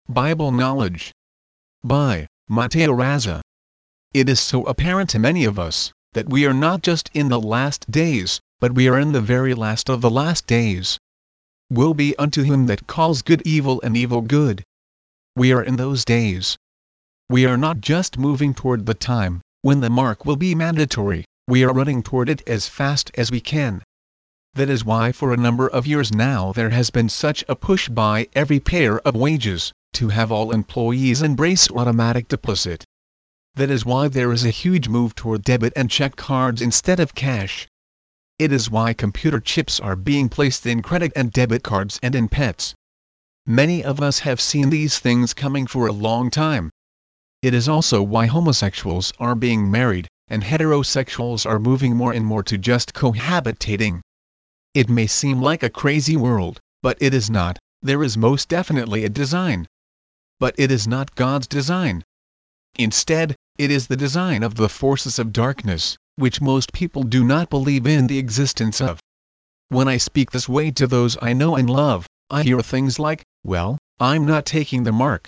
Bible Knowledge by Matteo Razza. It is so apparent to many of us that we are not just in the last days, but we are in the very last of the last days. Woe be unto him that calls good evil and evil good. We are in those days. We are not just moving toward the time when the mark will be mandatory, we are running toward it as fast as we can. That is why for a number of years now there has been such a push by every payer of wages to have all employees embrace automatic deposit. That is why there is a huge move toward debit and check cards instead of cash. It is why computer chips are being placed in credit and debit cards and in pets. Many of us have seen these things coming for a long time. It is also why homosexuals are being married, and heterosexuals are moving more and more to just cohabitating. It may seem like a crazy world, but it is not. There is most definitely a design. But it is not God's design. Instead, it is the design of the forces of darkness, which most people do not believe in the existence of. When I speak this way to those I know and love, I hear things like, "Well, I'm not taking the mark."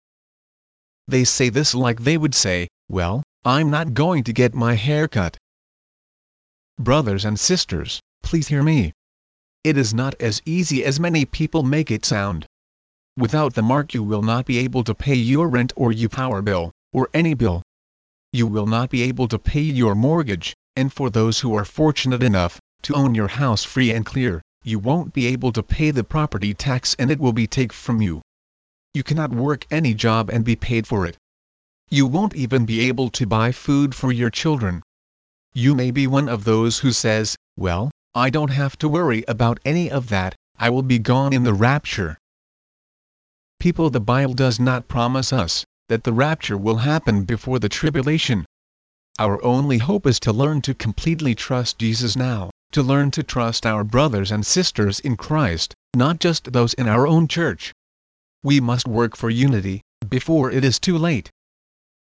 They say this like they would say, "Well, I'm not going to get my hair cut." Brothers and sisters, please hear me. It is not as easy as many people make it sound. Without the mark you will not be able to pay your rent or your power bill, or any bill. You will not be able to pay your mortgage, and for those who are fortunate enough to own your house free and clear, you won't be able to pay the property tax and it will be taken from you. You cannot work any job and be paid for it. You won't even be able to buy food for your children. You may be one of those who says, "Well, I don't have to worry about any of that, I will be gone in the rapture." People, the Bible does not promise us that the rapture will happen before the tribulation. Our only hope is to learn to completely trust Jesus now, to learn to trust our brothers and sisters in Christ, not just those in our own church. We must work for unity, before it is too late.